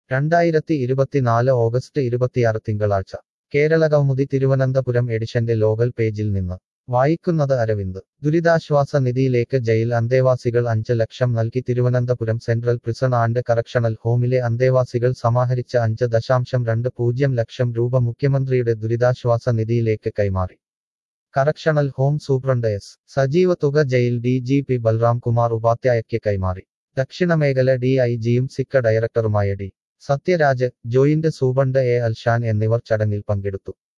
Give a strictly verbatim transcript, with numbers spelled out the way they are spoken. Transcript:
രണ്ടായിരത്തി ഇരുപത്തിനാല് ഓഗസ്റ്റ് ഇരുപത്തിയാറ് തിങ്കളാഴ്ച കേരള കൗമുദി തിരുവനന്തപുരം എഡിഷന്റെ ലോകൽ പേജിൽ നിന്ന് വായിക്കുന്നത് അരവിന്ദ്. ദുരിതാശ്വാസ നിധിയിലേക്ക് ജയിൽ അന്തേവാസികൾ അഞ്ച് ലക്ഷം നൽകി. Thiruvananthapuram central prison and correctional ഹോമിലെ അന്തേവാസികൾ സമാഹരിച്ച അഞ്ച് ദശാംശം രണ്ട് പൂജ്യം ലക്ഷം രൂപ മുഖ്യമന്ത്രിയുടെ ദുരിതാശ്വാസ നിധിയിലേക്ക് കൈമാറി. Correctional home superintendent S. Sajeev തുക jail D G P Balram Kumar ഉപാധ്യായയ്ക്ക് കൈമാറി. ദക്ഷിണമേഖല ഡി ഐ ജിയും സിക്ക ഡയറക്ടറുമായ D. Sathyaraj, joint superintendent A Alshan എന്നിവർ ചടങ്ങിൽ പങ്കെടുത്തു.